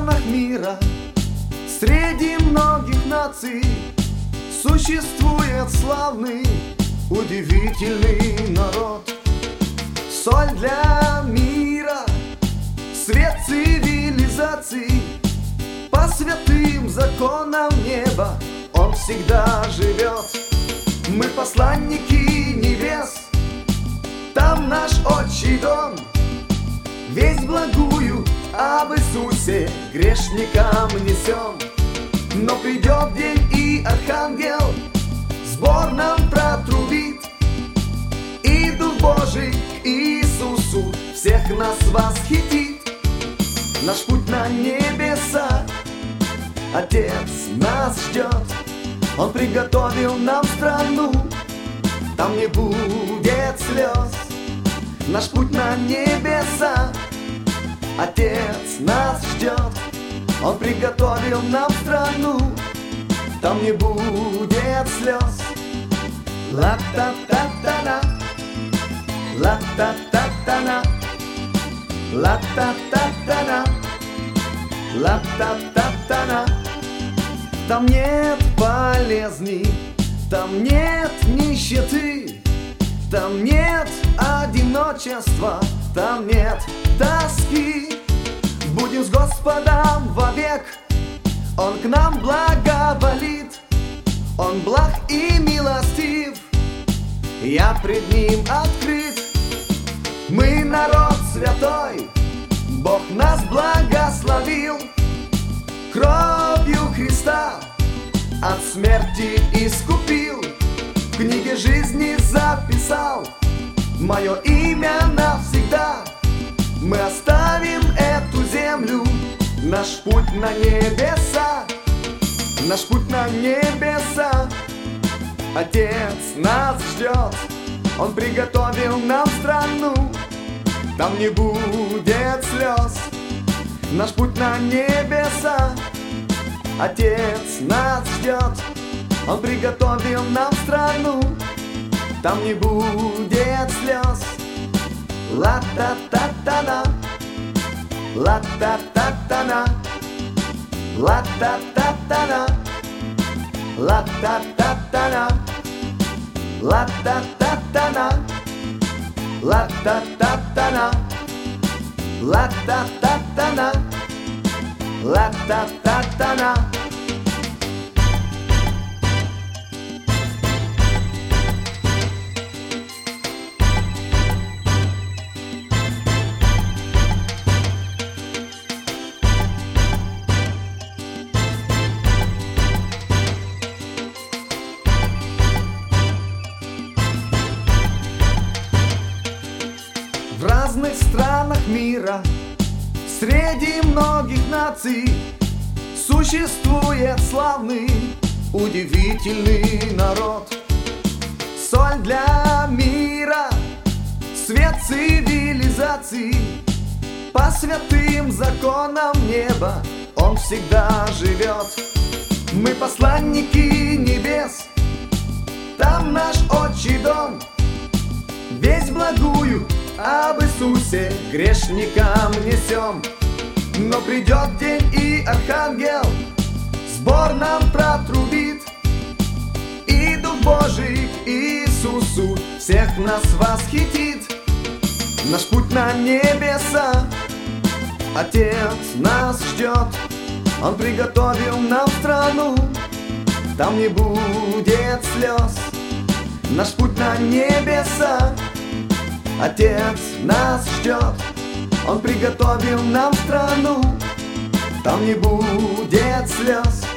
странах мира, среди многих наций существует славный, удивительный народ. Соль для мира, свет цивилизаций, по святым законам неба он всегда живет. Мы посланники небес, там наш отчий дом, весть благую об Иисусе грешникам несем. Но придет день, и архангел сбор нам протрубит, и Дух Божий к Иисусу всех нас восхитит. Наш путь на небеса, Отец нас ждет. Он приготовил нам страну, там не будет слез. Наш путь на небеса, Отец нас ждет. Он приготовил нам страну, там не будет слез. Ла-та-та-та-на, ла-та-та-та-на, ла-та-та-та-на, ла-та-та-та-на. Там нет болезней, там нет нищеты, там нет одиночества, там нет тоски. Будем с Господом вовек, Он к нам благоволит, Он благ и милостив, я пред Ним открыт. Мы народ святой, Бог нас благословил, кровью Христа от смерти искупил. В книге жизни записал мое имя навсегда. Мы оставим эту землю, наш путь на небеса, наш путь на небеса. Отец нас ждет, Он приготовил нам страну, там не будет слез. Наш путь на небеса, Отец нас ждет. Он приготовил нам страну, там не будет слез. Ла-та-та-та-на, ла-та-та-та-на, ла-та-та-та-на, ла-та-та-та-на, ла-та-та-та-на, ла-та-та-та-на, ла-та-та-та-на, ла-та-та-та-на. В разных странах мира, среди многих наций существует славный, удивительный народ. Соль для мира, свет цивилизаций, по святым законам неба он всегда живет. Мы посланники небес, там наш отчий дом, весть благую об Иисусе грешникам несем. Но придет день, и архангел сбор нам протрубит, и Дух Божий к Иисусу всех нас восхитит. Наш путь на небеса, Отец нас ждет. Он приготовил нам страну, там не будет слез. Наш путь на небеса, Отец нас ждет. Он приготовил нам страну, там не будет слез.